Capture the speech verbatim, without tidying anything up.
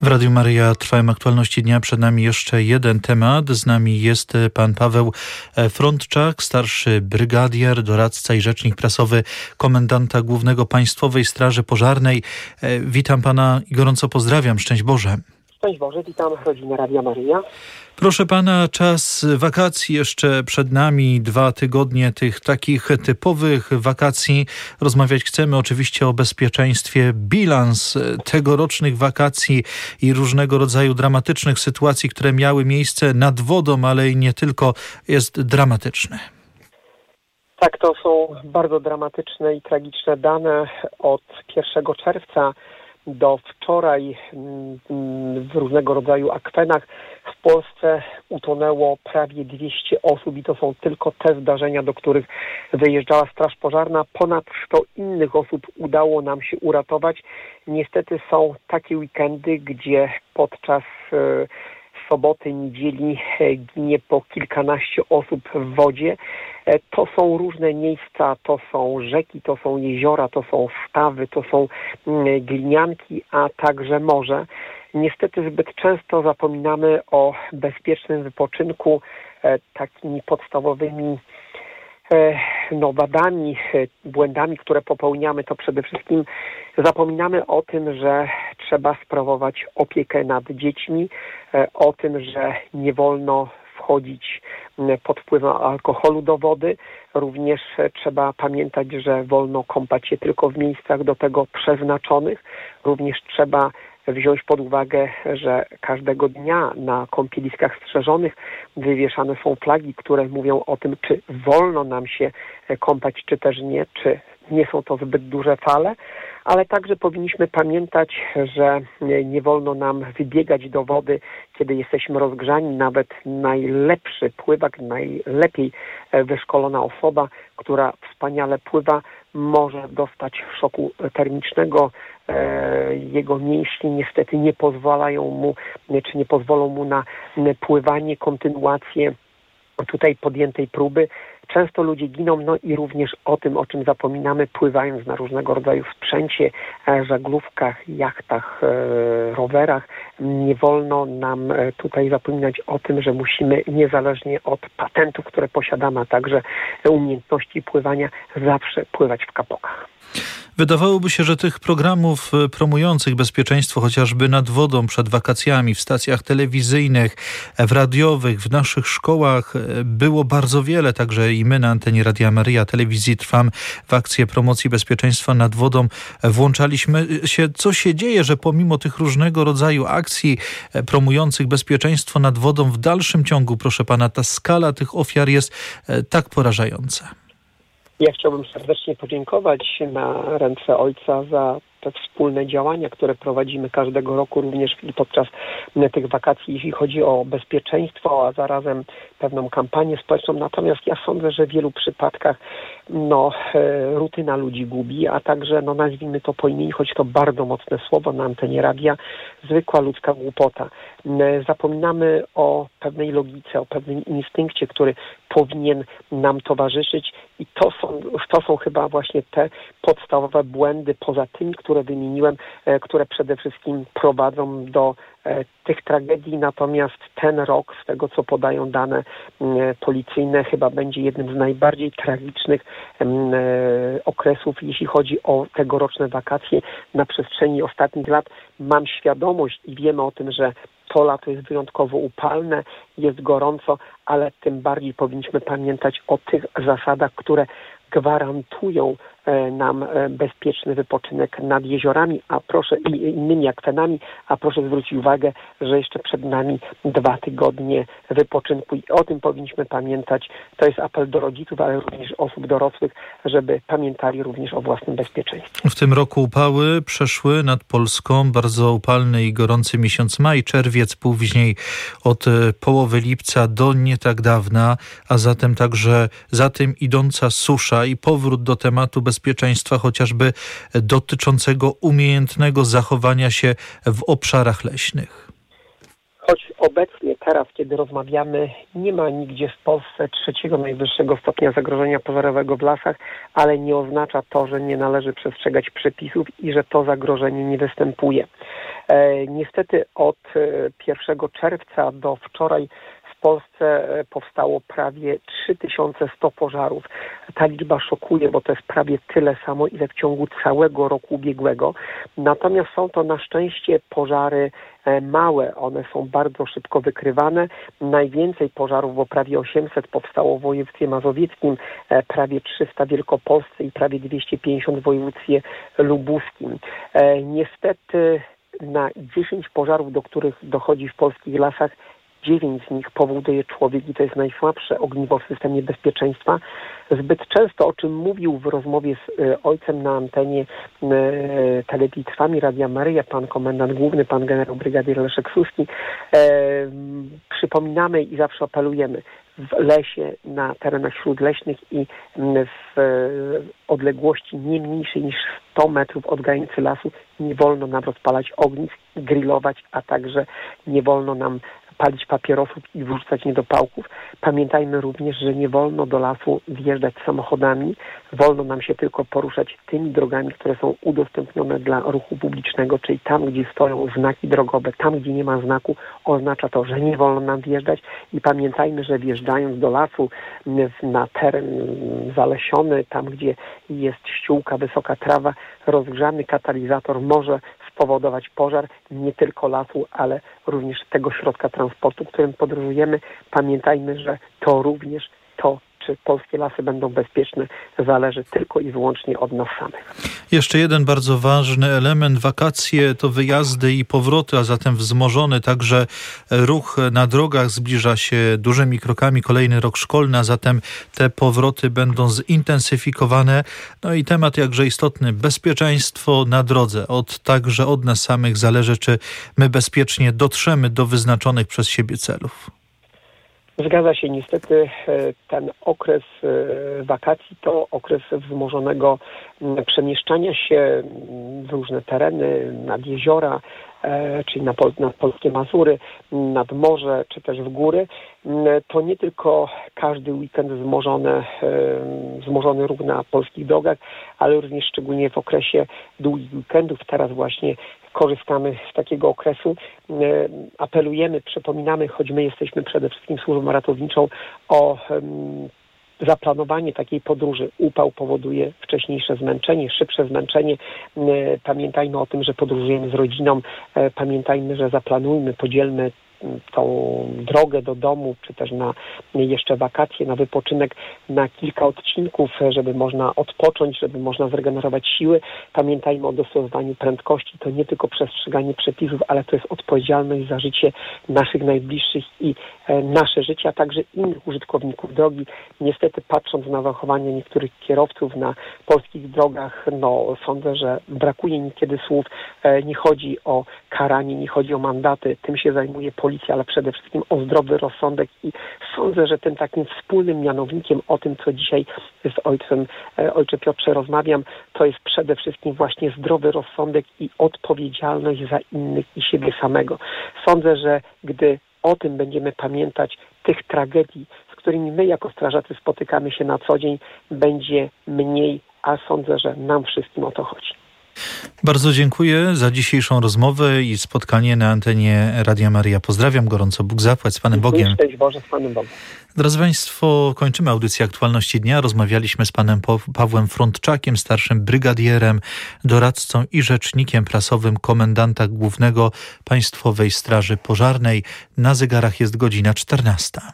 W Radiu Maryja trwają aktualności dnia. Przed nami jeszcze jeden temat. Z nami jest pan Paweł Frądczak, starszy brygadier, doradca i rzecznik prasowy komendanta głównego Państwowej Straży Pożarnej. Witam pana i gorąco pozdrawiam. Szczęść Boże. Szczęść Boże, witam rodzinę Radia Maryja. Proszę pana, czas wakacji jeszcze przed nami, dwa tygodnie tych takich typowych wakacji. Rozmawiać chcemy oczywiście o bezpieczeństwie. Bilans tegorocznych wakacji i różnego rodzaju dramatycznych sytuacji, które miały miejsce nad wodą, ale i nie tylko, jest dramatyczny. Tak, to są bardzo dramatyczne i tragiczne dane. Od pierwszego czerwca do wczoraj w różnego rodzaju akwenach w Polsce utonęło prawie dwieście osób i to są tylko te zdarzenia, do których wyjeżdżała Straż Pożarna. Ponad sto innych osób udało nam się uratować. Niestety są takie weekendy, gdzie podczas soboty, niedzieli ginie po kilkanaście osób w wodzie. To są różne miejsca, to są rzeki, to są jeziora, to są stawy, to są glinianki, a także morze. Niestety zbyt często zapominamy o bezpiecznym wypoczynku. Takimi podstawowymi no, wadami, błędami, które popełniamy, to przede wszystkim zapominamy o tym, że trzeba sprawować opiekę nad dziećmi, o tym, że nie wolno wchodzić pod wpływem alkoholu do wody. Również trzeba pamiętać, że wolno kąpać się tylko w miejscach do tego przeznaczonych. Również trzeba wziąć pod uwagę, że każdego dnia na kąpieliskach strzeżonych wywieszane są flagi, które mówią o tym, czy wolno nam się kąpać, czy też nie, czy nie są to zbyt duże fale, ale także powinniśmy pamiętać, że nie wolno nam wybiegać do wody, kiedy jesteśmy rozgrzani. Nawet najlepszy pływak, najlepiej wyszkolona osoba, która wspaniale pływa, może dostać szoku termicznego. Jego mięśnie niestety nie pozwalają mu, czy nie pozwolą mu na pływanie, kontynuację tutaj podjętej próby. Często ludzie giną, no i również o tym, o czym zapominamy, pływając na różnego rodzaju sprzęcie, żaglówkach, jachtach, rowerach. Nie wolno nam tutaj zapominać o tym, że musimy niezależnie od patentów, które posiadamy, a także umiejętności pływania, zawsze pływać w kapokach. Wydawałoby się, że tych programów promujących bezpieczeństwo chociażby nad wodą przed wakacjami w stacjach telewizyjnych, w radiowych, w naszych szkołach było bardzo wiele. Także i my na antenie Radia Maryja, telewizji Trwam w akcję promocji bezpieczeństwa nad wodą włączaliśmy się. Co się dzieje, że pomimo tych różnego rodzaju akcji promujących bezpieczeństwo nad wodą w dalszym ciągu, proszę pana, ta skala tych ofiar jest tak porażająca? Ja chciałbym serdecznie podziękować na ręce Ojca za te wspólne działania, które prowadzimy każdego roku, również podczas tych wakacji, jeśli chodzi o bezpieczeństwo, a zarazem pewną kampanię społeczną. Natomiast ja sądzę, że w wielu przypadkach no, rutyna ludzi gubi, a także, no, nazwijmy to po imieniu, choć to bardzo mocne słowo na antenie radia, zwykła ludzka głupota. Zapominamy o pewnej logice, o pewnym instynkcie, który powinien nam towarzyszyć i to są, to są chyba właśnie te podstawowe błędy poza tymi, które wymieniłem, które przede wszystkim prowadzą do tych tragedii. Natomiast ten rok, z tego co podają dane policyjne, chyba będzie jednym z najbardziej tragicznych okresów, jeśli chodzi o tegoroczne wakacje na przestrzeni ostatnich lat. Mam świadomość i wiemy o tym, że to lato jest wyjątkowo upalne, jest gorąco, ale tym bardziej powinniśmy pamiętać o tych zasadach, które gwarantują nam bezpieczny wypoczynek nad jeziorami, a proszę i innymi akwenami, a proszę zwrócić uwagę, że jeszcze przed nami dwa tygodnie wypoczynku i o tym powinniśmy pamiętać. To jest apel do rodziców, ale również osób dorosłych, żeby pamiętali również o własnym bezpieczeństwie. W tym roku upały przeszły nad Polską, bardzo upalny i gorący miesiąc maj, czerwiec, później od połowy lipca do nie tak dawna, a zatem także za tym idąca susza i powrót do tematu bezpieczeństwa, chociażby dotyczącego umiejętnego zachowania się w obszarach leśnych. Choć obecnie, teraz, kiedy rozmawiamy, nie ma nigdzie w Polsce trzeciego najwyższego stopnia zagrożenia pożarowego w lasach, ale nie oznacza to, że nie należy przestrzegać przepisów i że to zagrożenie nie występuje. Niestety od pierwszego czerwca do wczoraj w Polsce powstało prawie trzy tysiące sto pożarów. Ta liczba szokuje, bo to jest prawie tyle samo, ile w ciągu całego roku ubiegłego. Natomiast są to na szczęście pożary małe. One są bardzo szybko wykrywane. Najwięcej pożarów, bo prawie osiemset powstało w województwie mazowieckim, prawie trzysta w Wielkopolsce i prawie dwieście pięćdziesiąt w województwie lubuskim. Niestety na dziesięć pożarów, do których dochodzi w polskich lasach, dziewięć z nich powoduje człowiek i to jest najsłabsze ogniwo w systemie bezpieczeństwa. Zbyt często, o czym mówił w rozmowie z e, ojcem na antenie e, telewizji Trwami Radia Maryja, pan komendant główny, pan generał brygadier Leszek Suski, e, przypominamy i zawsze apelujemy: w lesie, na terenach śródleśnych i w odległości nie mniejszej niż sto metrów od granicy lasu nie wolno nam rozpalać ognisk, grillować, a także nie wolno nam palić papierosów i wrzucać niedopałków. Pamiętajmy również, że nie wolno do lasu wjeżdżać samochodami. Wolno nam się tylko poruszać tymi drogami, które są udostępnione dla ruchu publicznego, czyli tam, gdzie stoją znaki drogowe, tam, gdzie nie ma znaku, oznacza to, że nie wolno nam wjeżdżać. I pamiętajmy, że wjeżdżając do lasu na teren zalesiony, tam, gdzie jest ściółka, wysoka trawa, rozgrzany katalizator może spowodować pożar nie tylko lasu, ale również tego środka transportu, którym podróżujemy. Pamiętajmy, że to również to, czy polskie lasy będą bezpieczne, zależy tylko i wyłącznie od nas samych. Jeszcze jeden bardzo ważny element. Wakacje to wyjazdy i powroty, a zatem wzmożony także ruch na drogach zbliża się dużymi krokami. Kolejny rok szkolny, a zatem te powroty będą zintensyfikowane. No i temat jakże istotny, bezpieczeństwo na drodze. Od, także od nas samych zależy, czy my bezpiecznie dotrzemy do wyznaczonych przez siebie celów. Zgadza się, niestety ten okres wakacji to okres wzmożonego przemieszczania się w różne tereny, nad jeziora, czyli na, Pol- nad polskie Mazury, nad morze, czy też w góry. To nie tylko każdy weekend wzmożony, wzmożony ruch na polskich drogach, ale również szczególnie w okresie długich weekendów. Teraz właśnie korzystamy z takiego okresu. Apelujemy, przypominamy, choć my jesteśmy przede wszystkim służbą ratowniczą, o um, zaplanowanie takiej podróży. Upał powoduje wcześniejsze zmęczenie, szybsze zmęczenie. Pamiętajmy o tym, że podróżujemy z rodziną. Pamiętajmy, że zaplanujmy, podzielmy tą drogę do domu, czy też na jeszcze wakacje, na wypoczynek, na kilka odcinków, żeby można odpocząć, żeby można zregenerować siły. Pamiętajmy o dostosowaniu prędkości. To nie tylko przestrzeganie przepisów, ale to jest odpowiedzialność za życie naszych najbliższych i e, nasze życie, a także innych użytkowników drogi. Niestety, patrząc na zachowanie niektórych kierowców na polskich drogach, no sądzę, że brakuje niekiedy słów. E, nie chodzi o karanie, nie chodzi o mandaty. Tym się zajmuje policja, ale przede wszystkim o zdrowy rozsądek i sądzę, że tym takim wspólnym mianownikiem o tym, co dzisiaj z ojcem, ojcze Piotrze, rozmawiam, to jest przede wszystkim właśnie zdrowy rozsądek i odpowiedzialność za innych i siebie samego. Sądzę, że gdy o tym będziemy pamiętać, tych tragedii, z którymi my jako strażacy spotykamy się na co dzień, będzie mniej, a sądzę, że nam wszystkim o to chodzi. Bardzo dziękuję za dzisiejszą rozmowę i spotkanie na antenie Radia Maryja. Pozdrawiam gorąco. Bóg zapłać. Z Panem Bogiem. Szczęść Boże, z Panem Bogiem. Drodzy Państwo, kończymy audycję Aktualności Dnia. Rozmawialiśmy z Panem Pawłem Frądczakiem, starszym brygadierem, doradcą i rzecznikiem prasowym komendanta głównego Państwowej Straży Pożarnej. Na zegarach jest godzina czternasta.